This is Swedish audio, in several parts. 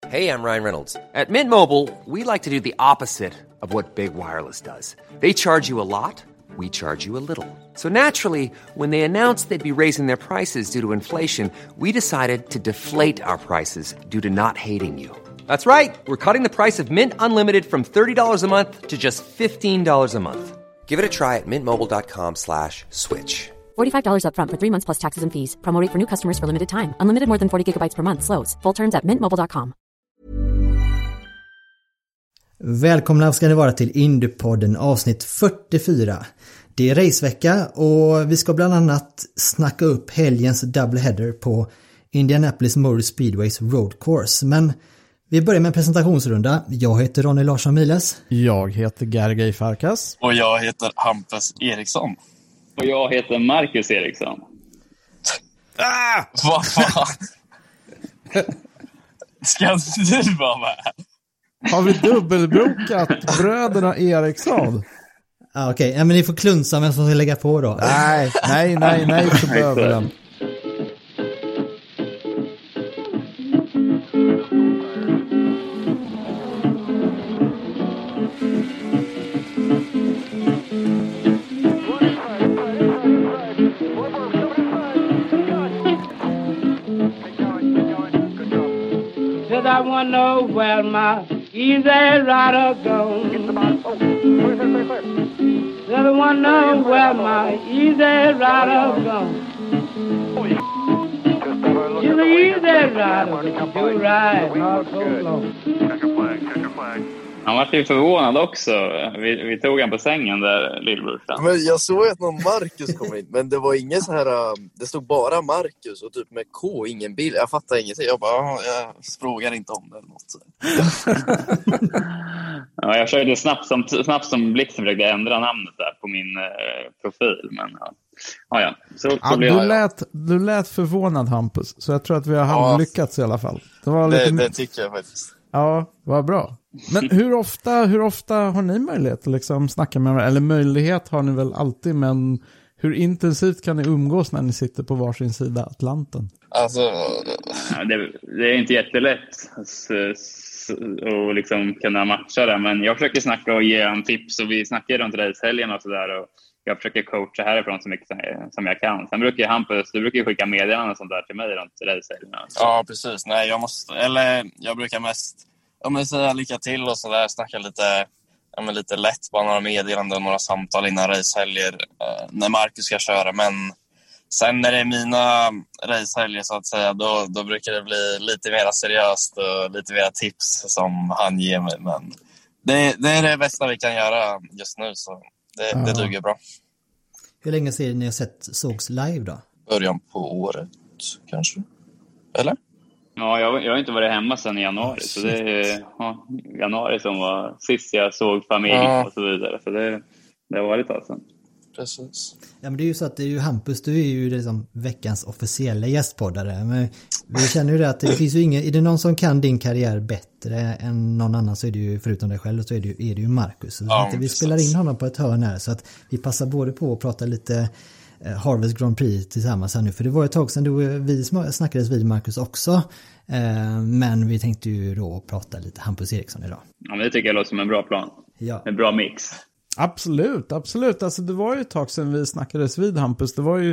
Hey, I'm Ryan Reynolds. At Mint Mobile, we like to do the opposite of what Big Wireless does. They charge you a lot, we charge you a little. So naturally, when they announced they'd be raising their prices due to inflation, we decided to deflate our prices due to not hating you. That's right. We're cutting the price of Mint Unlimited from $30 a month to just $15 a month. Give it a try at mintmobile.com/switch. $45 up front for 3 months plus taxes and fees. Promo rate for new customers for limited time. Unlimited more than 40 gigabytes per month. Slows full terms at mintmobile.com. Välkomna ska ni vara till Indypodden avsnitt 44. Det är racevecka och vi ska bland annat snacka upp helgens doubleheader på Indianapolis Motor Speedways Road Course. Men vi börjar med en presentationsrunda. Jag heter Ronny Larsson Miles. Jag heter Gergej Farkas. Och jag heter Hampus Eriksson. Och jag heter Marcus Eriksson. Vad fan? Ska du vara med? Har vi dubbelbrokat bröderna Eriksson? Okej. Men ni får klunsa vem som ska lägga på då. Nej, så behöver den. I wanna know where my easy rider goes. I wanna know where my easy rider goes. You're the easy rider, but you ride not so long. Han var ju förvånad också. Vi tog han på sängen där, lillbrorsan. Men jag såg att någon Marcus kom in, men det var ingen så här. Det stod bara Marcus och typ med K, ingen bil. Jag fattar ingenting. Jag bara, jag frågar inte om det eller något. Ja, jag försökte snabbt som blixten försökte ändra namnet där på min profil, men ja. Så du lät förvånad, Hampus, så jag tror att vi har lyckats i alla fall. Det tycker jag faktiskt. Ja, vad bra. Men hur ofta har ni möjlighet att liksom snacka med varandra? Eller möjlighet har ni väl alltid, men hur intensivt kan ni umgås när ni sitter på varsin sida Atlanten? Alltså, det är inte jättelätt att liksom kunna matcha det, men jag försöker snacka och ge en tips, och vi snackar runt racehelgen och sådär, och jag försöker coacha härifrån så mycket som jag kan. Sen brukar Hampus, du brukar skicka meddelanden och sånt där till mig runt racehelgen. Ja, precis. Nej, jag brukar mest säga lycka till och sådär, snacka lite lätt, bara några meddelanden, några samtal innan racehelger när Marcus ska köra. Men sen när det är mina racehelger så att säga, då brukar det bli lite mer seriöst och lite mer tips som han ger mig. Men det är det bästa vi kan göra just nu, så det duger bra. Hur länge sedan ni har sågs live då? Början på året kanske, eller? Ja, jag har inte varit hemma sedan i januari. Så det är januari som var sist jag såg familj och så vidare. Så det har varit alltså. Precis. Ja, men det är ju så att det är ju Hampus, du är ju liksom veckans officiella gästpoddare. Men vi känner ju det att det finns ju ingen, är det någon som kan din karriär bättre än någon annan, så är det ju, förutom dig själv, så är det ju Marcus. Så att vi spelar in honom på ett hörn här, så att vi passar både på att prata lite Harvest Grand Prix tillsammans här nu, för det var ett tag sedan vi snackades vid Marcus också, men vi tänkte ju då prata lite Hampus Eriksson idag. Ja, men det tycker jag låter som en bra plan. Ja. En bra mix. Absolut. Alltså det var ju ett tag sedan vi snackades vid, Hampus. Det var ju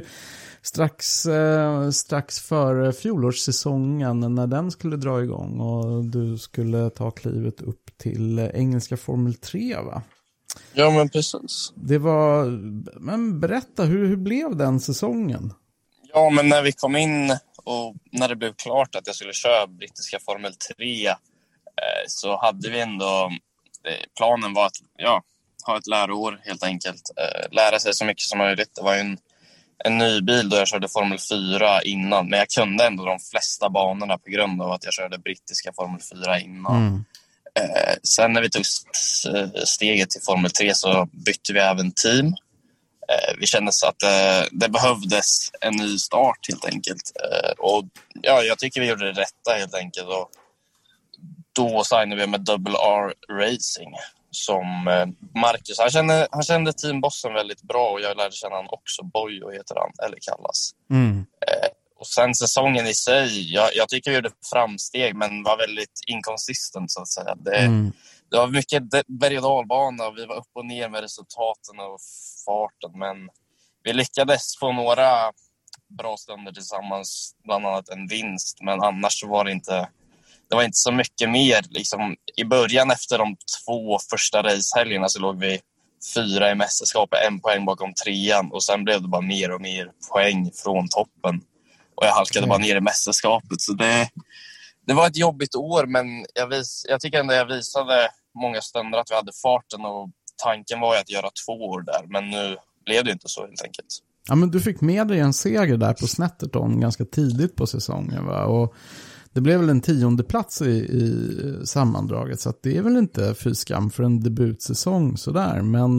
strax före fjolårssäsongen när den skulle dra igång och du skulle ta klivet upp till engelska Formel 3, va? Ja, men precis. Men berätta, hur blev den säsongen? Ja, men när vi kom in och när det blev klart att jag skulle köra brittiska Formel 3 så hade vi ändå, planen var att ha ett läroår helt enkelt. Lära sig så mycket som möjligt. Det var ju en ny bil då jag körde Formel 4 innan, men jag kunde ändå de flesta banorna på grund av att jag körde brittiska Formel 4 innan. Sen när vi tog steget till Formel 3 så bytte vi även team. Vi kände så att det behövdes en ny start helt enkelt. Och jag tycker vi gjorde det rätta helt enkelt. Och då signade vi med Double R Racing som Marcus. Han kände teambossen väldigt bra och jag lärde känna han också. Bojo heter han, eller kallas. Och sen säsongen i sig, jag tycker vi gjorde framsteg men var väldigt inconsistent så att säga. Det var mycket berg- och dalbana och vi var upp och ner med resultaten och farten. Men vi lyckades få några bra stunder tillsammans, bland annat en vinst. Men annars så var det inte så mycket mer. Liksom, i början efter de 2 första racehelgerna så låg vi 4 i mästerskapet, 1 poäng bakom 3:an. Och sen blev det bara mer och mer poäng från toppen. Och jag halkade bara ner i mästerskapet. Så det var ett jobbigt år, men jag tycker ändå jag visade många stunder att vi hade farten. Och tanken var ju att göra 2 år där, men nu blev det inte så helt enkelt. Ja, men du fick med dig en seger där på Snetterton ganska tidigt på säsongen, va? Och det blev väl en 10:e plats i sammandraget, så att det är väl inte fy skam för en debutsäsong sådär.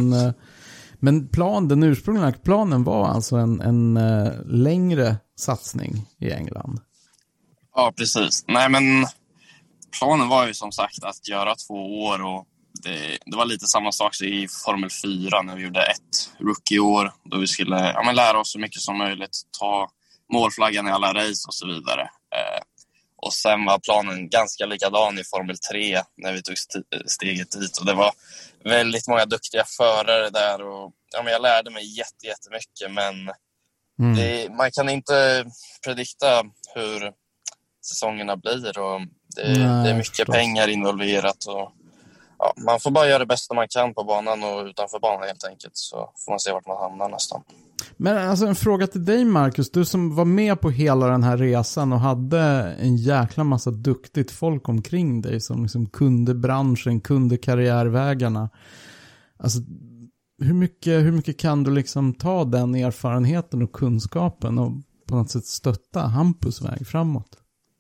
Men den ursprungliga planen var alltså en längre satsning i England. Ja, precis. Nej, men planen var ju som sagt att göra 2 år och det var lite samma sak i Formel 4 när vi gjorde ett rookie-år då vi skulle lära oss så mycket som möjligt, ta målflaggan i alla race och så vidare. Och sen var planen ganska likadan i Formel 3 när vi tog steget dit. Och det var väldigt många duktiga förare där. Och jag lärde mig jättemycket. Men man kan inte predikta hur säsongerna blir. Och det är mycket pengar involverat. Och, man får bara göra det bästa man kan på banan och utanför banan helt enkelt. Så får man se vart man hamnar nästan. Men alltså en fråga till dig, Marcus. Du som var med på hela den här resan och hade en jäkla massa duktigt folk omkring dig som liksom kunde branschen, kunde karriärvägarna. Alltså hur mycket kan du liksom ta den erfarenheten och kunskapen och på något sätt stötta Hampus väg framåt?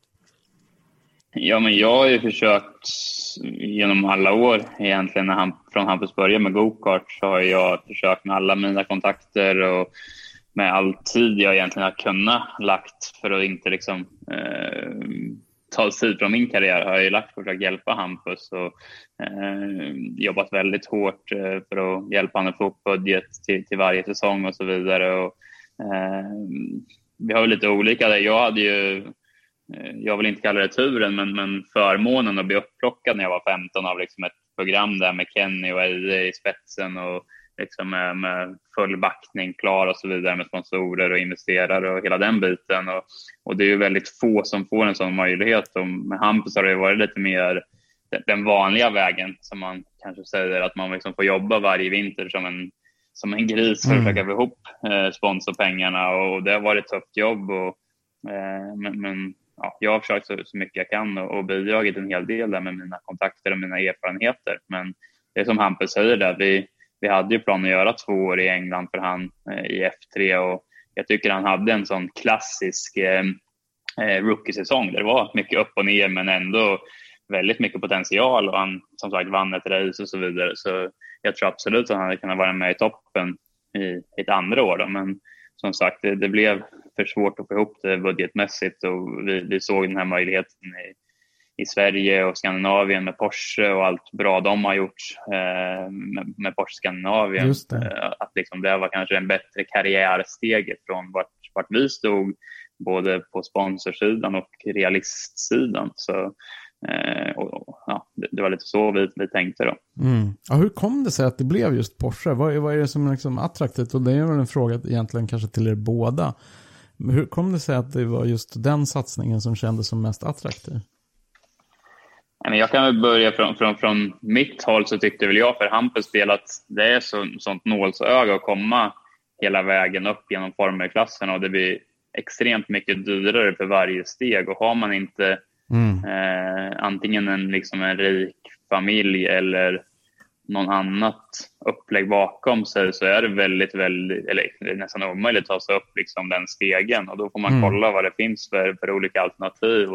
Ja, men jag har ju försökt genom alla år egentligen från Hampus började med go-kart, så har jag försökt med alla mina kontakter och med all tid jag egentligen har kunnat lagt för att inte liksom ta tid från min karriär, har jag ju lagt för att försöka hjälpa Hampus och jobbat väldigt hårt för att hjälpa honom att få upp budget till varje säsong och så vidare. Och, vi har ju lite olika där. Jag vill inte kalla det turen, men förmånen att bli upplockad när jag var 15 av liksom ett program där med Kenny och Eje i spetsen och liksom med full backning klar och så vidare med sponsorer och investerare och hela den biten. Och det är ju väldigt få som får en sån möjlighet. Och med Hampus har det varit lite mer den vanliga vägen som man kanske säger, att man liksom får jobba varje vinter som en gris för att försöka få ihop sponsorpengarna, och det har varit ett tufft jobb. Men jag har försökt så mycket jag kan och bidragit en hel del där med mina kontakter och mina erfarenheter. Men det är som Hampus säger där, vi hade ju plan att göra 2 år i England för han i F3, och jag tycker han hade en sån klassisk rookie-säsong där det var mycket upp och ner men ändå väldigt mycket potential, och han som sagt vann ett race och så vidare. Så jag tror absolut att han hade kunnat vara med i toppen i ett andra år då. Men som sagt, det blev för svårt att få ihop det budgetmässigt, och vi såg den här möjligheten i Sverige och Skandinavien med Porsche och allt bra de har gjort med Porsche Skandinavien. Att liksom det var kanske en bättre karriärsteg från vart vi stod, både på sponsorsidan och realistsidan. Så det var lite så vi tänkte då. Ja, hur kom det sig att det blev just Porsche? Vad är det som är liksom attraktivt? Och det är väl en fråga egentligen kanske till er båda. Men hur kom det sig att det var just den satsningen som kändes som mest attraktiv? Jag kan väl börja från mitt håll, så tyckte väl jag för Hampus del att det är sånt nålsöga att komma hela vägen upp genom formelklassen, och det blir extremt mycket dyrare för varje steg. Och har man inte antingen en rik familj eller någon annat upplägg bakom sig, så är det väldigt, eller nästan omöjligt att ta sig upp liksom den stegen. Och då får man kolla vad det finns för olika alternativ.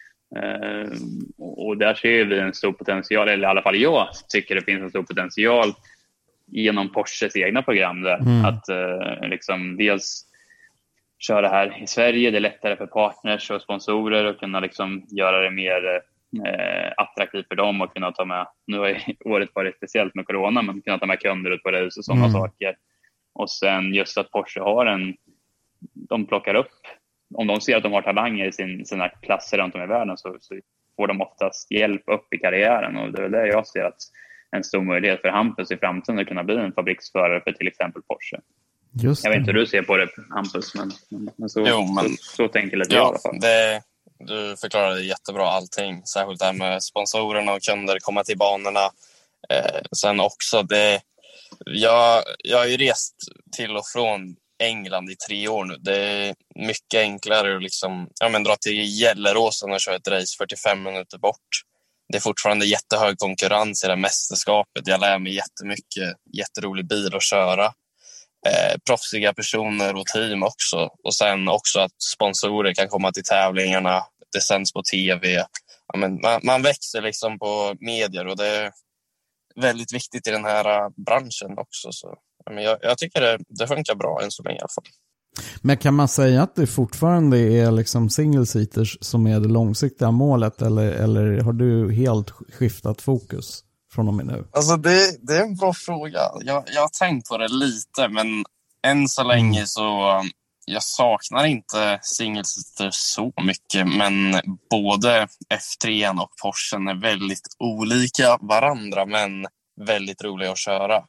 Och där ser vi en stor potential, eller i alla fall jag tycker det finns en stor potential genom Porsches egna program där. Att liksom dels köra här i Sverige, det är lättare för partners och sponsorer att kunna liksom göra det mer attraktivt för dem och kunna ta med, nu har året varit speciellt med corona, men kunna ta med kunder ut på race och sådana saker. Och sen just att Porsche har de plockar upp om de ser att de har talanger i sina klasser runt om i världen så får de oftast hjälp upp i karriären. Och det är där jag ser att en stor möjlighet för Hampus i framtiden att kunna bli en fabriksförare för till exempel Porsche. Just jag vet inte hur du ser på det, Hampus, men så tänker lite jag i alla fall. Du förklarade jättebra allting, särskilt det här med sponsorerna och kunder, komma till banorna. Sen också, jag har ju rest till och från England i 3 år nu. Det är mycket enklare att liksom, dra till Gelleråsen och köra ett race 45 minuter bort. Det är fortfarande jättehög konkurrens i det här mästerskapet. Jag lär mig jättemycket, jätterolig bil att köra. Proffsiga personer och team också. Och sen också att sponsorer kan komma till tävlingarna. Det sänds på tv. Man växer liksom på medier och det är väldigt viktigt i den här branschen också. Så, jag tycker det funkar bra än så länge i alla fall. Men kan man säga att det fortfarande är liksom single seaters som är det långsiktiga målet, eller har du helt skiftat fokus från och med nu? Alltså det är en bra fråga. Jag har tänkt på det lite, men än så länge så jag saknar inte single seaters så mycket, men både F3 och Porschen är väldigt olika varandra, men väldigt roliga att köra.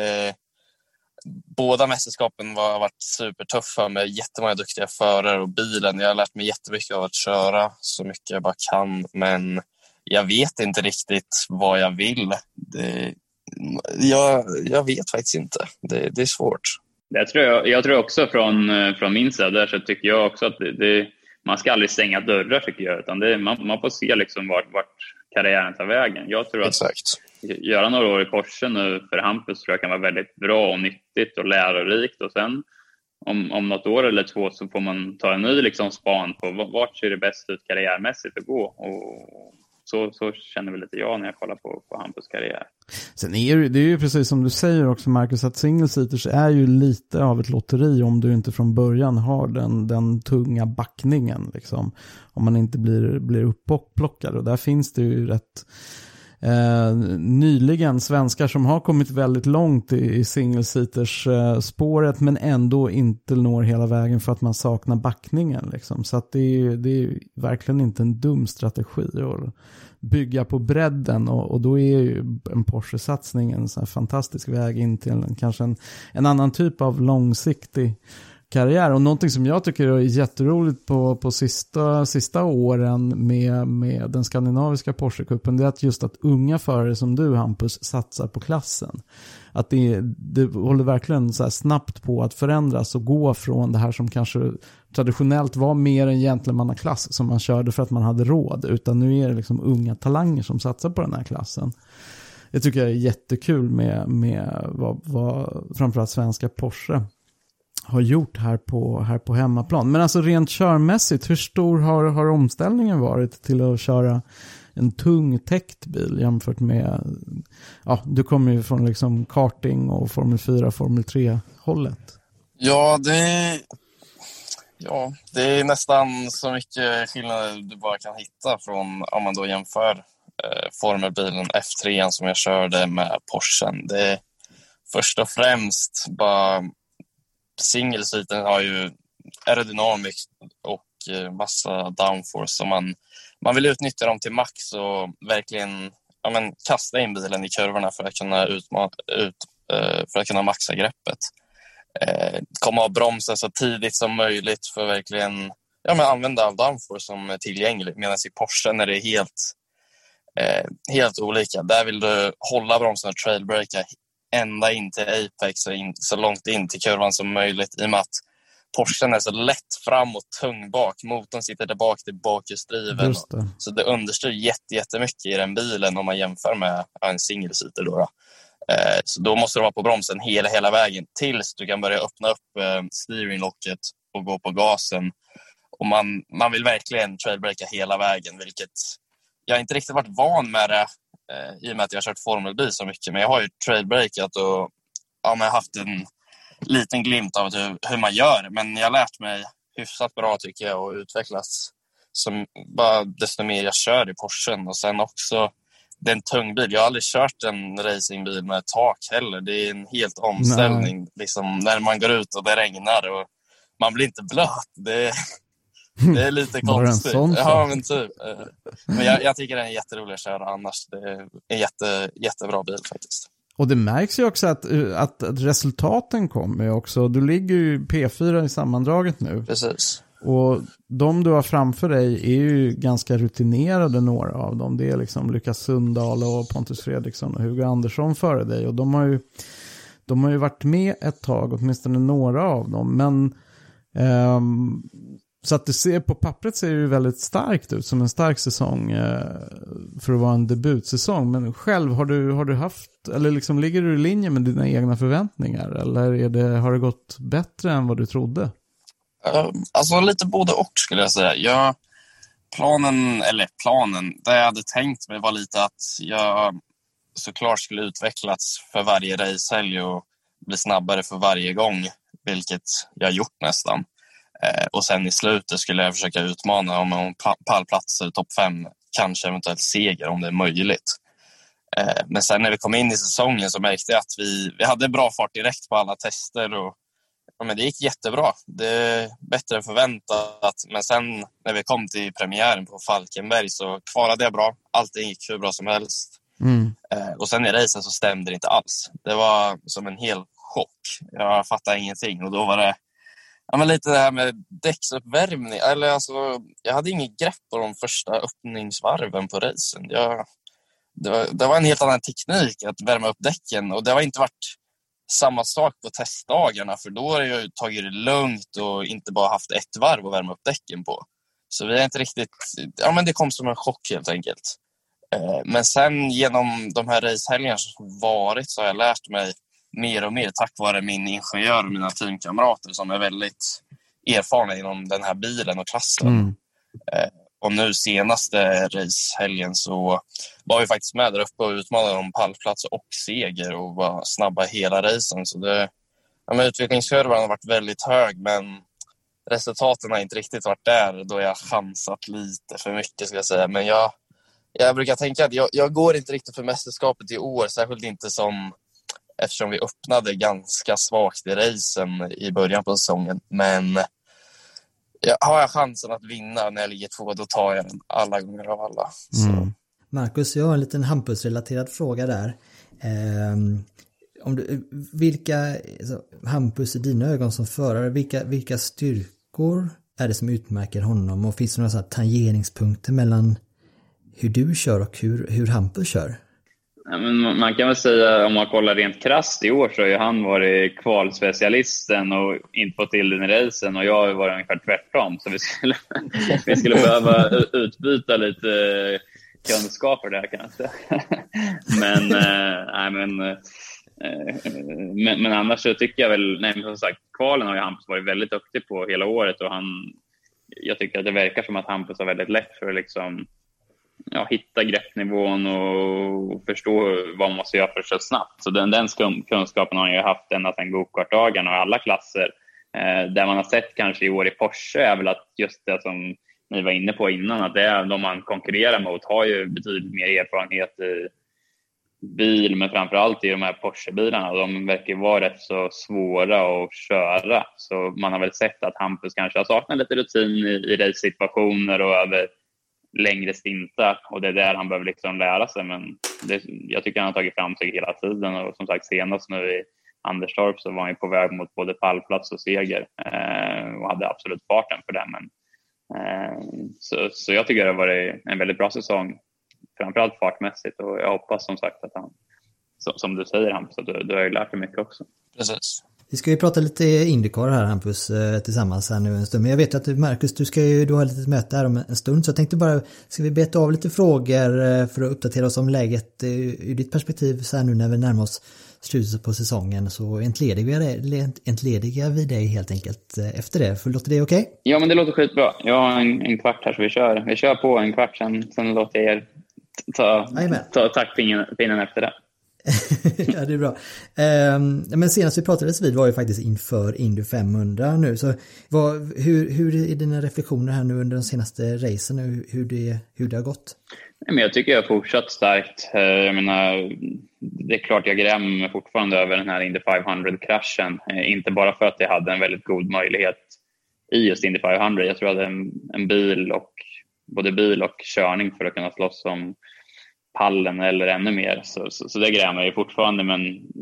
Båda mästerskapen har varit supertuffa med jättemånga duktiga förare och bilen. Jag har lärt mig jättemycket av att köra så mycket jag bara kan, men jag vet inte riktigt vad jag vill. Jag vet faktiskt inte. Det är svårt. Jag tror också från min sida där, så tycker jag också att man ska aldrig stänga dörrar, tycker jag, utan man får se liksom vart karriären tar vägen. Jag tror att göra några år i Porsche nu för Hampus tror jag kan vara väldigt bra och nyttigt och lärorikt, och sen om något år eller 2 så får man ta en ny liksom span på vart ser det bäst ut karriärmässigt att gå, och så känner väl lite jag när jag kollar på Hampus karriär. Sen är det är ju precis som du säger också, Marcus, att single seaters är ju lite av ett lotteri om du inte från början har den tunga backningen liksom, om man inte blir upplockad, och där finns det ju rätt nyligen svenskar som har kommit väldigt långt i single seaters spåret, men ändå inte når hela vägen för att man saknar backningen liksom. Så att det är verkligen inte en dum strategi att bygga på bredden, och då är ju en Porsche-satsning en sån här fantastisk väg in till kanske en annan typ av långsiktig karriär. Och någonting som jag tycker är jätteroligt på sista åren med den skandinaviska Porsche-cupen, det är att just att unga förare som du, Hampus, satsar på klassen. Att det håller verkligen så här snabbt på att förändras och gå från det här som kanske traditionellt var mer en gentlemannaklass som man körde för att man hade råd, utan nu är det liksom unga talanger som satsar på den här klassen. Det tycker jag är jättekul med vad framförallt svenska Porsche har gjort här på hemmaplan. Men alltså rent körmässigt, hur stor har omställningen varit till att köra en tung täckt bil jämfört med, du kommer ju från liksom karting och Formel 4, Formel 3 hållet. Ja, det är nästan så mycket skillnader du bara kan hitta från, om man då jämför formelbilen F3 som jag körde med Porschen. Det är först och främst bara single-seaten har ju aerodynamik och massa downforce, så man vill utnyttja dem till max och verkligen kasta in bilen i kurvorna för att kunna för att kunna maxa greppet. Komma och bromsa så tidigt som möjligt för att verkligen använda all downforce som är tillgänglig, medan i Porsche är det helt olika. Där vill du hålla bromsen och trailbraka ända in till apex och så långt in till kurvan som möjligt, i och med att Porschen är så lätt fram och tung bak. Motorn sitter där bak till bakhjulsdriven. Så det understyr jättemycket i den bilen om man jämför med en single-seater då. Så då måste du vara på bromsen hela vägen tills du kan börja öppna upp steeringlocket och gå på gasen. Och man vill verkligen trailbraka hela vägen, vilket jag inte riktigt varit van med det i och med att jag har kört formelbil så mycket. Men jag har ju trailbrakat och haft en liten glimt av hur man gör. Men jag har lärt mig hyfsat bra, tycker jag, och utvecklats som bara desto mer jag kör i Porschen. Och sen också, det är en tung bil. Jag har aldrig kört en racingbil med tak heller. Det är en helt omställning liksom, när man går ut och det regnar och man blir inte blöt. Det är lite konstigt. Ja, men typ. Men jag tycker den är jätterolig att köra annars. Det är en jättebra bil faktiskt. Och det märks ju också att resultaten kommer också. Du ligger ju P4 i sammandraget nu. Precis. Och de du har framför dig är ju ganska rutinerade, några av dem. Det är liksom Lukas Sundahl och Pontus Fredriksson och Hugo Andersson före dig. Och de har ju varit med ett tag, åtminstone några av dem. Men så att det ser på pappret ser ju väldigt starkt ut, som en stark säsong för att vara en debutsäsong. Men själv har du haft, eller liksom ligger du i linje med dina egna förväntningar? Eller har det gått bättre än vad du trodde? Alltså lite både och skulle jag säga. Planen, det jag hade tänkt mig var lite att jag såklart skulle utvecklats för varje racehelg och bli snabbare för varje gång, vilket jag gjort nästan. Och sen i slutet skulle jag försöka utmana om pallplatser, topp 5, kanske eventuellt seger om det är möjligt. Men sen när vi kom in i säsongen så märkte jag att vi hade bra fart direkt på alla tester och men det gick jättebra. Det är bättre än förväntat. Men sen när vi kom till premiären på Falkenberg så kvalade jag bra. Allting gick hur bra som helst. Och sen i racen så stämde det inte alls. Det var som en hel chock. Jag fattade ingenting. Och då var det lite det här med däcksuppvärmning. Eller alltså, jag hade inget grepp på de första öppningsvarven på racen. Det var en helt annan teknik att värma upp däcken. Och det har inte varit samma sak på testdagarna, för då har jag tagit det lugnt och inte bara haft ett varv att värma upp däcken på. Så vi är inte riktigt... det kom som en chock helt enkelt. Men sen genom de här racehelgerna som varit så har jag lärt mig mer och mer tack vare min ingenjör och mina teamkamrater som är väldigt erfarna inom den här bilen och klassen. Och nu senaste racehelgen så var vi faktiskt med där uppe och utmanade om pallplats och seger och var snabba hela racen. Så utvecklingskurvan har varit väldigt hög, men resultaten har inte riktigt varit där då jag chansat lite för mycket ska jag säga. Men jag brukar tänka att jag går inte riktigt för mästerskapet i år, särskilt inte eftersom vi öppnade ganska svagt i racen i början på säsongen. Men har jag chansen att vinna när jag ligger 2, då tar jag den alla gånger av alla. Så. Marcus, jag har en liten Hampus-relaterad fråga där. Hampus i dina ögon som förare, vilka styrkor är det som utmärker honom? Och finns det några tangeringspunkter mellan hur du kör och hur Hampus kör? Ja, men man kan väl säga, om man kollar rent krasst i år så har ju han varit kvalspecialisten och inte fått till den i racen, och jag har varit ungefär tvärtom. Så vi skulle behöva utbyta lite kunskaper där kan jag säga. Men annars så tycker jag väl, som sagt, kvalen har ju Hampus varit väldigt duktig på hela året, och jag tycker att det verkar som att Hampus har väldigt lätt för att liksom hitta greppnivån och förstå vad man måste göra för att köra snabbt. Så den kunskapen har han ju haft ända sedan go-kart-dagarna och alla klasser. Där man har sett kanske i år i Porsche är väl att just det som ni var inne på innan, att det är de man konkurrerar mot har ju betydligt mer erfarenhet i bil, men framförallt i de här Porsche-bilarna. De verkar vara rätt så svåra att köra. Så man har väl sett att Hampus kanske har saknat lite rutin i race-situationer och över längre stintar, och det är där han behöver liksom lära sig. Men jag tycker han har tagit fram sig hela tiden, och som sagt senast nu i Anderstorp så var han ju på väg mot både pallplats och seger och hade absolut farten för det. Men så jag tycker det har varit en väldigt bra säsong, framförallt fartmässigt, och jag hoppas som sagt att han, som du säger Hampus, att du har ju lärt dig mycket också. Precis. Vi ska ju prata lite IndyCar här Hampus tillsammans här nu en stund. Men jag vet att Marcus, du har lite möte här om en stund. Så jag tänkte bara, ska vi beta av lite frågor för att uppdatera oss om läget ur ditt perspektiv så här nu när vi närmar oss slutet på säsongen. Så entledigar vi dig helt enkelt efter det. För låter det okej? Ja, men det låter skitbra. Jag har en kvart här så vi kör på en kvart sen låter jag er ta taktpinnen efter det. Ja, det är bra. Men senast vi pratades vid var ju faktiskt inför Indy 500 nu. Så hur är dina reflektioner här nu under de senaste racen och hur det har gått? Men jag tycker jag har fortsatt starkt. Jag menar, det är klart jag grämer mig fortfarande över den här Indy 500-kraschen. Inte bara för att jag hade en väldigt god möjlighet i just Indy 500. Jag tror jag hade en bil och både bil och körning för att kunna slåss om pallen eller ännu mer. Så det grämer jag fortfarande, men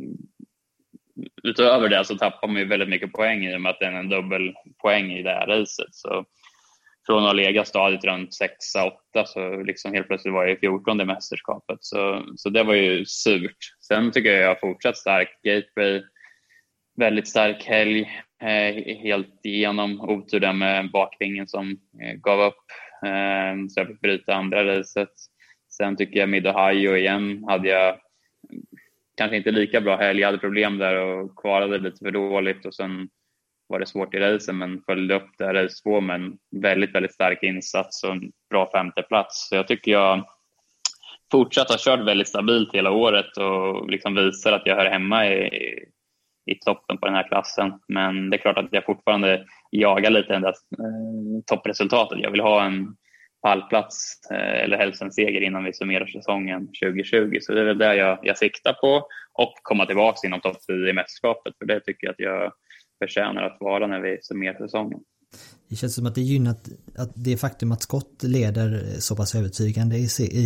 utöver det så tappar man ju väldigt mycket poäng i och med att det är en dubbelpoäng i det här racet. Så från att lägga stadiet runt 6-8 så liksom helt plötsligt var jag i 14 i mästerskapet. Så det var ju surt. Sen tycker jag har fortsatt stark. Gateway, väldigt stark helg. Helt igenom, otur där med bakvingen som gav upp. Så jag fick bryta andra racet. Sen tycker jag Mid-Ohio igen hade jag kanske inte lika bra helg. Jag hade problem där och kvarade lite för dåligt och sen var det svårt i racen, men följde upp det race 2 med en väldigt, väldigt stark insats och en bra 5:e plats. Så jag tycker jag fortsatt har kört väldigt stabilt hela året och liksom visar att jag hör hemma i toppen på den här klassen. Men det är klart att jag fortfarande jagar lite den där toppresultatet. Jag vill ha en pallplats eller helst en seger innan vi summerar säsongen 2020. Så det är väl där jag siktar på, och komma tillbaka inom topp 10 i mästerskapet. För det tycker jag att jag förtjänar att vara när vi summerar säsongen. Det känns som att det är gynnat att det faktum att Scott leder så pass övertygande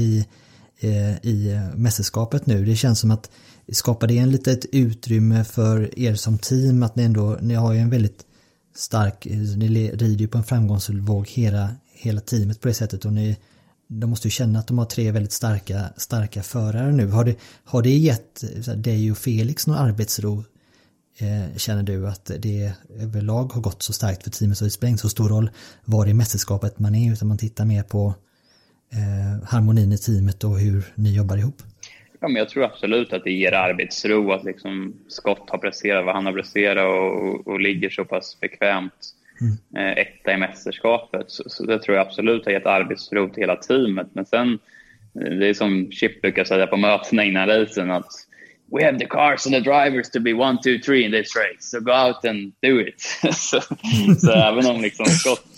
i mästerskapet nu. Det känns som att skapar det en litet utrymme för er som team, att ni har ju en väldigt stark, ni rider ju på en framgångsvåg hela teamet på det sättet, och de måste ju känna att de har 3 väldigt starka förare nu. Har det gett dig och Felix någon arbetsro? Känner du att det överlag har gått så starkt för teamet, så det spelar inte så stor roll var i mästerskapet man är, utan man tittar mer på harmonin i teamet och hur ni jobbar ihop? Ja, men jag tror absolut att det ger arbetsro att liksom Scott har presterat vad han har presterat och ligger så pass bekvämt etta i mästerskapet. Så det tror jag absolut har gett arbetsro till hela teamet. Men sen, det är som Chip brukar säga på mötena innan racen, att we have the cars and the drivers to be 1, 2, 3 in this race, so go out and do it. så även om liksom Scott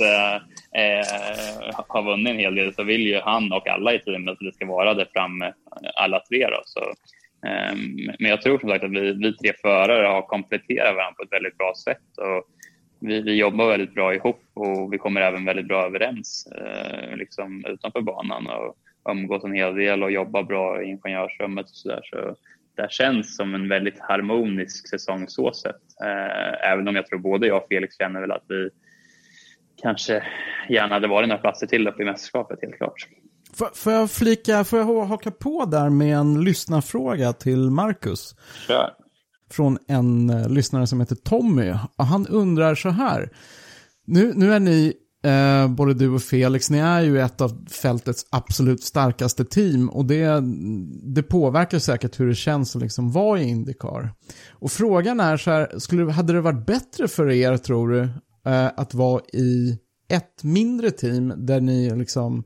har vunnit en hel del, så vill ju han och alla i teamet att det ska vara det framme alla 3 då. Så, men jag tror som sagt att vi 3 förare har kompletterat varandra på ett väldigt bra sätt, och vi jobbar väldigt bra ihop, och vi kommer även väldigt bra överens liksom utanför banan, och umgås en hel del och jobbar bra i ingenjörsrummet och sådär. Så det känns som en väldigt harmonisk säsong så sett. Även om jag tror både jag och Felix känner väl att vi kanske gärna hade varit några platser till upp i mästerskapet, helt klart. Får jag haka på där med en lyssnarfråga till Marcus? Kör. Från en lyssnare som heter Tommy. Han undrar så här. Nu är ni, både du och Felix, ni är ju ett av fältets absolut starkaste team, och det påverkar säkert hur det känns att liksom vara i IndyCar. Och frågan är så här, hade det varit bättre för er, tror du, att vara i ett mindre team där ni är liksom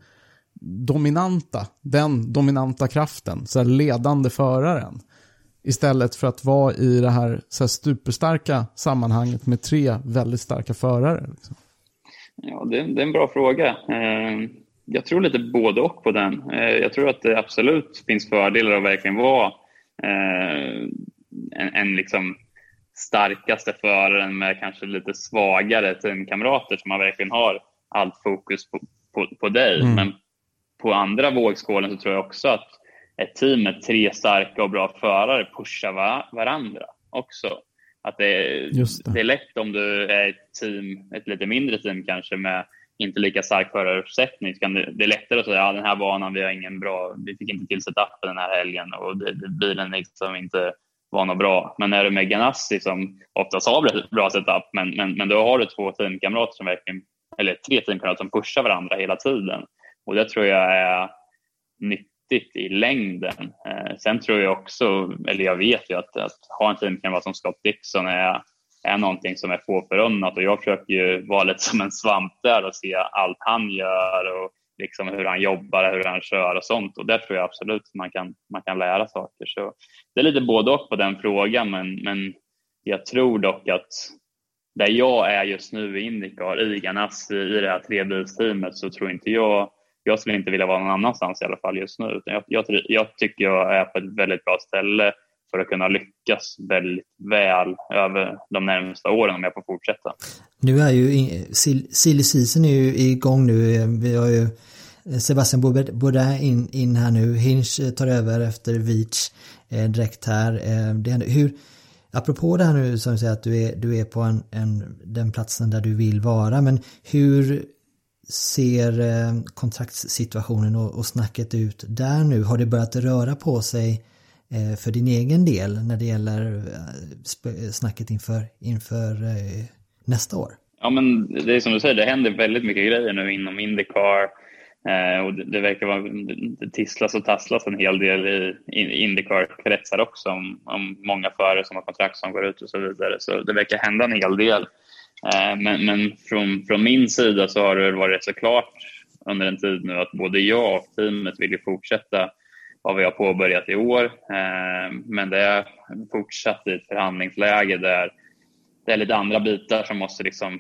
den dominanta kraften, så här ledande föraren, istället för att vara i det här så här superstarka sammanhanget med 3 väldigt starka förare liksom? Ja, det är en bra fråga. Jag tror lite både och på den. Jag tror att det absolut finns fördelar att verkligen vara en liksom starkaste föraren med kanske lite svagare teamkamrater som man verkligen har allt fokus på dig. Men på andra vågskålen så tror jag också att ett team med 3 starka och bra förare pushar varandra också. Att det är lätt om du är ett lite mindre team kanske med inte lika stark föraruppsättning. Det är lättare att säga, den här banan, vi fick inte till setupen den här helgen och bilen liksom inte var något bra. Men när du med Ganassi som oftast har bra setup, men då har du 2 teamkamrater som verkligen, eller 3 teamkamrater som pushar varandra hela tiden. Och det tror jag är nyttigt i längden. Sen tror jag också, eller jag vet ju att ha en teamkamrat som Scott Dixon är någonting som är få förunnat, och jag försöker ju vara lite som en svamp där och se allt han gör och liksom hur han jobbar, hur han kör och sånt, och där tror jag absolut man kan lära saker. Så det är lite både och på den frågan, men jag tror dock att där jag är just nu i IndyCar, i Ganassi, i det här 3-bilsteamet, så tror inte jag skulle inte vilja vara någon annanstans i alla fall just nu. Jag tycker jag är på ett väldigt bra ställe för att kunna lyckas väldigt väl över de närmaste åren om jag får fortsätta. Nu är ju silly season är ju igång nu. Vi har ju Sebastian Bourdais in här nu. Hinch tar över efter Veach direkt här. Apropå det här nu som du säger att du är på den platsen där du vill vara, men hur ser kontraktssituationen och snacket ut där nu? Har det börjat röra på sig för din egen del när det gäller snacket inför nästa år? Ja, men det är som du säger, det händer väldigt mycket grejer nu inom IndyCar. Och det verkar vara, det tisslas och tasslas en hel del i IndyCar-kretsar också om många förare som har kontrakt som går ut och så vidare. Så det verkar hända en hel del. Men från min sida så har det varit rätt så klart under en tid nu att både jag och teamet vill fortsätta vad vi har påbörjat i år. Men det är fortsatt i ett förhandlingsläge där det är lite andra bitar som måste liksom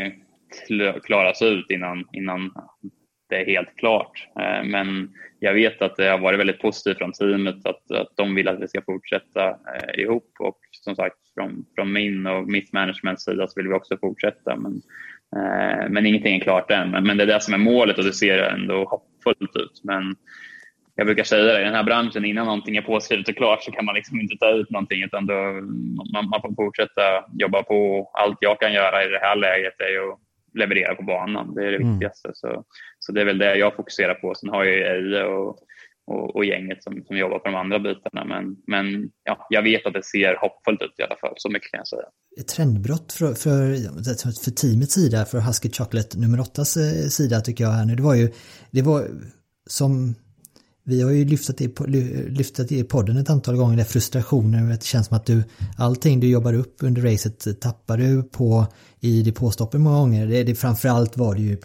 klaras ut innan det är helt klart. Men jag vet att det har varit väldigt positivt från teamet att de vill att vi ska fortsätta ihop. Och som sagt, från min och mitt managements sida så vill vi också fortsätta. Men ingenting är klart än. Men det är det som är målet och det ser ändå hoppfullt ut. Men jag brukar säga det, i den här branschen innan någonting är påskrivet och klart så kan man liksom inte ta ut någonting, utan då man får fortsätta jobba på. Allt jag kan göra i det här läget är ju att leverera på banan. Det är det viktigaste. Så det är väl det jag fokuserar på. Sen har jag ju Eje och gänget som jobbar på de andra bitarna. Men ja, jag vet att det ser hoppfullt ut i alla fall. Så mycket kan jag säga. Ett trendbrott för teamets sida, för Husky Chocolate nummer 8s sida tycker jag här nu. Det var som vi har ju lyftat i podden ett antal gånger, där frustrationen, det känns som att allting du jobbar upp under racet tappar du på i depåstoppen många gånger. Det framförallt var det ju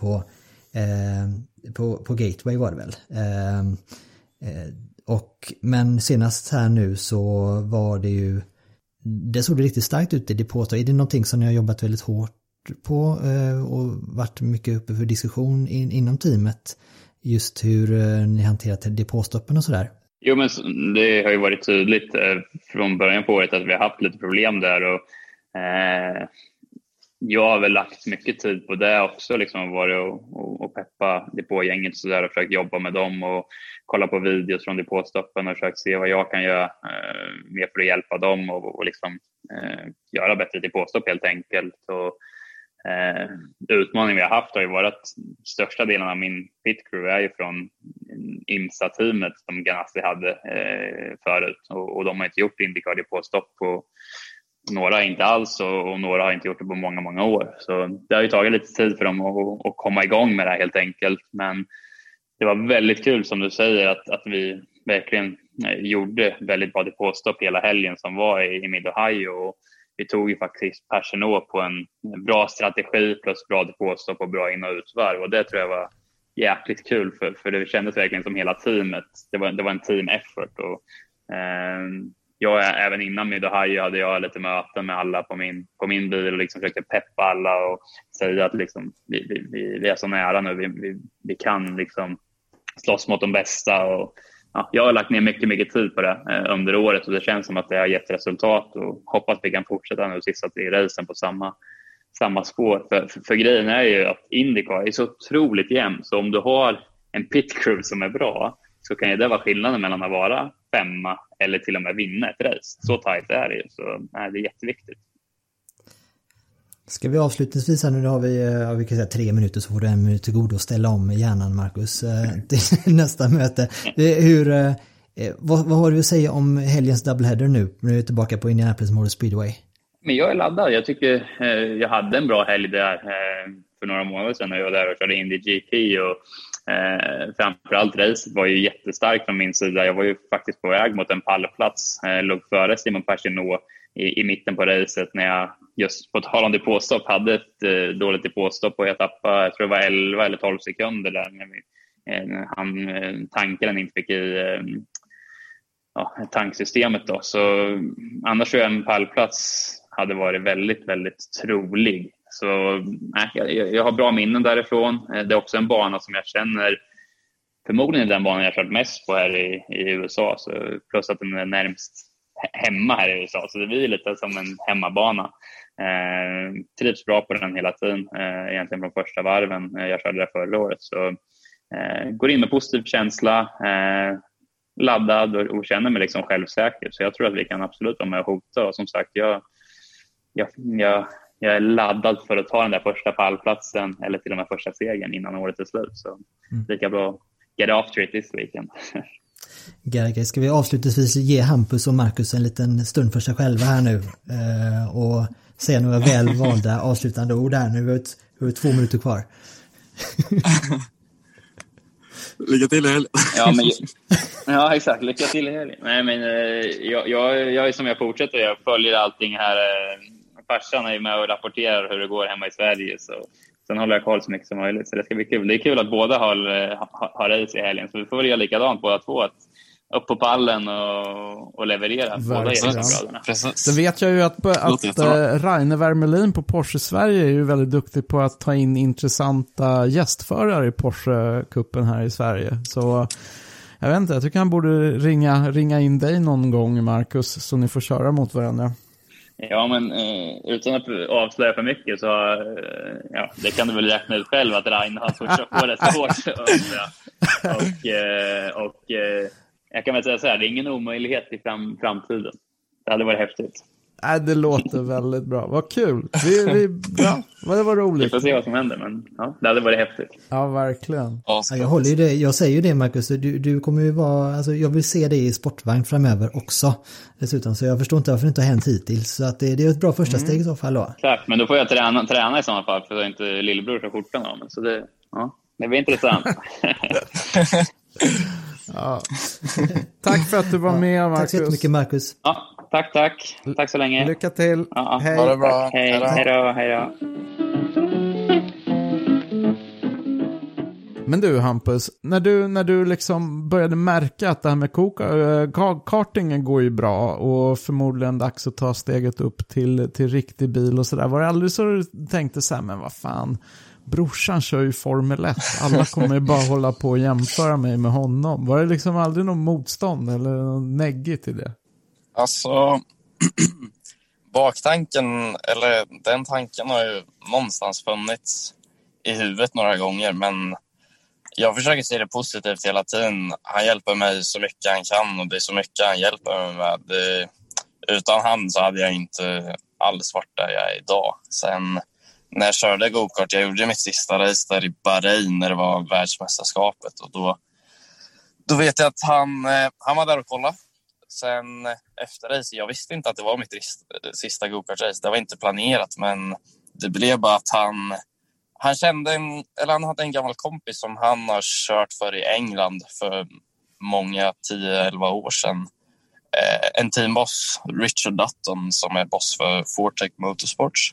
på Gateway var det väl. Men senast här nu så var det ju, det såg det riktigt starkt ut i depåstoppen. Är det någonting som ni har jobbat väldigt hårt på och varit mycket uppe för diskussion inom teamet? Just hur ni hanterat depåstoppen och sådär? Jo, men det har ju varit tydligt från början på året att vi har haft lite problem där. Och jag har väl lagt mycket tid på det också. Liksom varit och peppa depågänget så där och försökt jobba med dem och kolla på videos från depåstoppen och försökt se vad jag kan göra mer för att hjälpa dem och liksom göra bättre depåstopp helt enkelt. Och utmaningen vi har haft har ju varit att största delen av min pit crew är ju från IMSA-teamet som Ganassi hade förut, och de har inte gjort IndyCar depåstopp på några inte alls och några har inte gjort det på många år, så det har ju tagit lite tid för dem att komma igång med det här helt enkelt. Men det var väldigt kul som du säger att vi verkligen gjorde väldigt bra depåstopp hela helgen som var i Mid-Ohio, och vi tog ju faktiskt Pagano på en bra strategi plus bra depåstopp och bra in- och utvarv. Och det tror jag var jäkligt kul för det kändes verkligen som hela teamet. Det var en team effort. Och, även innan Mid-Ohio hade jag lite möten med alla på min bil och liksom försökte peppa alla och säga att liksom, vi är så nära nu. Vi kan liksom slåss mot de bästa. Och, ja, jag har lagt ner mycket tid på det under året och det känns som att det har gett resultat, och hoppas att vi kan fortsätta nu sista 3 racen på samma spår. För grejen är ju att IndyCar är så otroligt jämn, så om du har en pit crew som är bra så kan ju det vara skillnaden mellan att vara 5 eller till och med vinna ett race. Så tajt är det ju, så nej, det är jätteviktigt. Ska vi avslutningsvis här nu, har vi kan säga 3 minuter, så får du 1 minut till godo att ställa om hjärnan, Marcus, till nästa möte. Vad har du att säga om helgens doubleheader nu? Nu är vi tillbaka på Indianapolis Motor Speedway. Men jag är laddad. Jag tycker jag hade en bra helg där för några månader sedan när jag var där och körde Indy GP, och framförallt racet var ju jättestarkt från min sida. Jag var ju faktiskt på väg mot en pallplats. Låg före Simon Pagano i mitten på racet när jag just på tal om depåstopp hade ett dåligt depåstopp och jag tappade, jag tror det var 11 eller 12 sekunder där när tankaren inte fick i tanksystemet då. Så annars tror jag en pallplats hade varit väldigt, väldigt trolig. Så jag har bra minnen därifrån. Det är också en bana som jag känner, förmodligen den banan jag kört mest på här i USA. Så plus att den är närmst hemma här i USA, så det blir lite som en hemmabana. Trivs bra på den hela tiden, egentligen från första varven. Jag körde det förra året, så går in med positiv känsla, laddad och känner mig liksom självsäker. Så jag tror att vi kan absolut vara med och hota. Och som sagt, jag är laddad för att ta den där första pallplatsen eller till och med första segern innan året är slut. Så lika bra get after it this weekend. Gerge, ska vi avslutningsvis ge Hampus och Marcus en liten stund för sig själva här nu och säga några väl valda avslutande ord här nu. Vi har 2 minuter kvar. Lycka till i helgen. Ja, exakt. Lycka till i helgen. Nej, men jag är som jag fortsätter. Jag följer allting här. Farsan är med och rapporterar hur det går hemma i Sverige. Så sen håller jag koll så mycket som möjligt. Så det ska bli kul. Det är kul att båda har race i helgen. Så vi får väl göra likadant båda två. Att upp på pallen och leverera. Båda Sen vet jag ju att Rainer Wermelin på Porsche Sverige är ju väldigt duktig på att ta in intressanta gästförare i Porsche-cupen här i Sverige. Så jag vet inte, jag tycker han borde ringa in dig någon gång, Marcus, så ni får köra mot varandra. Ja, men utan att avslöja för mycket så det kan du väl räkna ut själv att Rainer har pushat på det så hårt. Och jag kan väl säga så här, det är ingen omöjlighet i framtiden. Det hade varit häftigt. Nej, det låter väldigt bra. Vad kul. Bra. Det var roligt. Vi får se vad som händer, men det hade varit häftigt. Ja, verkligen. Ja, jag håller ju det. Jag säger ju det, Marcus. Du kommer ju vara, alltså jag vill se dig i sportvagn framöver också. Dessutom, så jag förstår inte varför det inte har hänt hittills. Så att det är ett bra första steg i så fall då. Klart, men då får jag träna i sådana fall, för att inte lillebror tar skjortan av mig. Så det blir intressant. Ja. Tack för att du var med, Marcus. Tack så mycket, Marcus. Ja, tack. Tack så länge. Lycka till. Ja. Hej. Ha det bra. Hej då. Men du, Hampus, när du liksom började märka att det här med kartingen går ju bra och förmodligen dags att ta steget upp till riktig bil och sådär, var det aldrig så du tänkte så här, men vad fan, brorsan kör ju Formel 1, alla kommer ju bara hålla på och jämföra mig med honom. Var det liksom aldrig någon motstånd eller någon neggigt i det? Alltså, baktanken, eller den tanken har ju någonstans funnits i huvudet några gånger, men jag försöker se det positivt hela tiden. Han hjälper mig så mycket han kan och det är så mycket han hjälper mig med. Utan han så hade jag inte alls varit där jag är idag. Sen när jag körde go-kart, jag gjorde mitt sista race där i Bahrain när det var världsmästerskapet. Och då vet jag att han var där och kollade. Sen efter race, jag visste inte att det var mitt sista go-kart-race. Det var inte planerat, men det blev bara att han han hade en gammal kompis som han har kört för i England för många 10-11 år sedan. En teamboss, Richard Dutton, som är boss för Fortec Motorsports.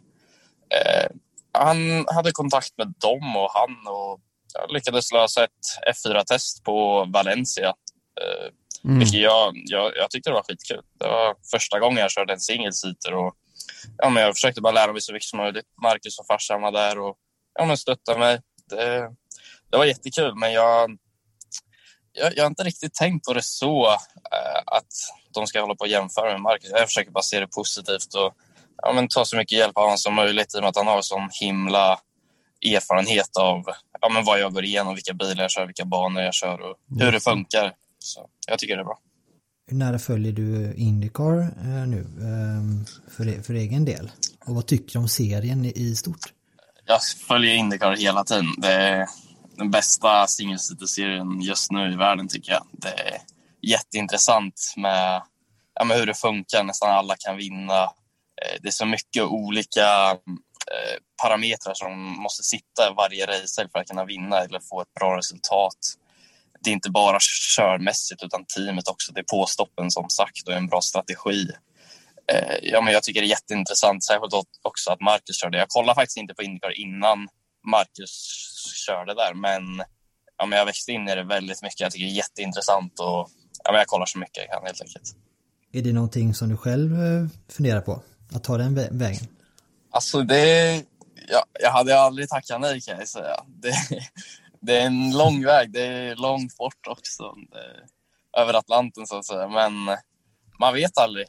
Han hade kontakt med dem och jag lyckades lösa ett F4-test på Valencia. Vilket jag tyckte det var skitkul. Det var första gången jag körde en single-seater och men jag försökte bara lära mig så mycket som möjligt. Marcus och farsan var där och stöttade mig. Det var jättekul, men jag har inte riktigt tänkt på det så att de ska hålla på och jämföra med Marcus. Jag försöker bara se det positivt och ta så mycket hjälp av honom som möjligt, i och med att han har sån himla erfarenhet av vad jag går igenom, vilka bilar jag kör, vilka banor jag kör och hur det funkar. Så jag tycker det är bra. Hur nära följer du IndyCar nu för egen del? Och vad tycker du om serien i stort? Jag följer IndyCar hela tiden. Det är den bästa singelseater-serien just nu i världen, tycker jag. Det är jätteintressant med hur det funkar. Nästan alla kan vinna. Det är så mycket olika parametrar som måste sitta varje race för att kunna vinna eller få ett bra resultat. Det är inte bara körmässigt utan teamet också. Det är påstoppen som sagt och en bra strategi. Men jag tycker det är jätteintressant, särskilt också att Marcus körde. Jag kollade faktiskt inte på IndyCar innan Marcus körde där, men jag växte in i det väldigt mycket. Jag tycker det är jätteintressant och jag kollar så mycket jag kan helt enkelt. Är det någonting som du själv funderar på? Att ta den vägen? Alltså jag hade aldrig tackat nej, kan jag säga. Det är en lång väg, det är långt bort också. Över Atlanten så att säga, men man vet aldrig.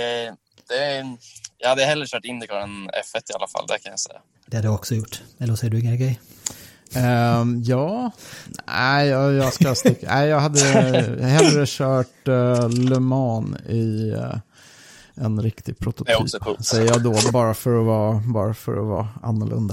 Jag hade hellre kört IndyCar än F1 i alla fall, det kan jag säga. Det hade jag också gjort. Eller vad säger du, Gergej? Ja, nej, jag ska sticka. Nej, jag hade hellre kört Le Mans i en riktig prototyp. Det är också coolt. Säger jag då, bara för att vara annorlunda.